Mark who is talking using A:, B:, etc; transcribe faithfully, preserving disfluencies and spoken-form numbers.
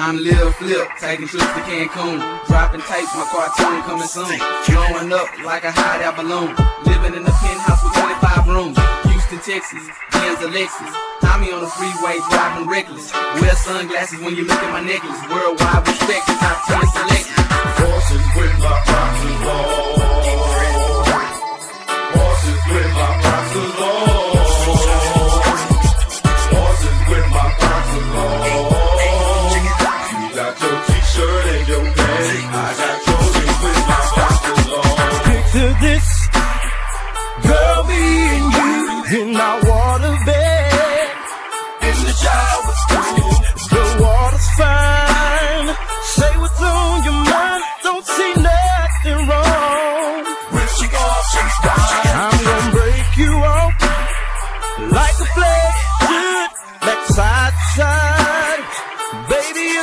A: Time to live flip, taking trips to Cancun, dropping tapes, my cartoon coming soon. Blowing up like a hot air balloon, living in a penthouse with twenty-five rooms. Houston, Texas, Benz, Alexis. Tommy on the freeway driving reckless. Wear sunglasses when you look at my necklace. Worldwide respect, top ten select.
B: Horses with my boxes on. Horses with my boxes on. Horses with my boxes on. You got your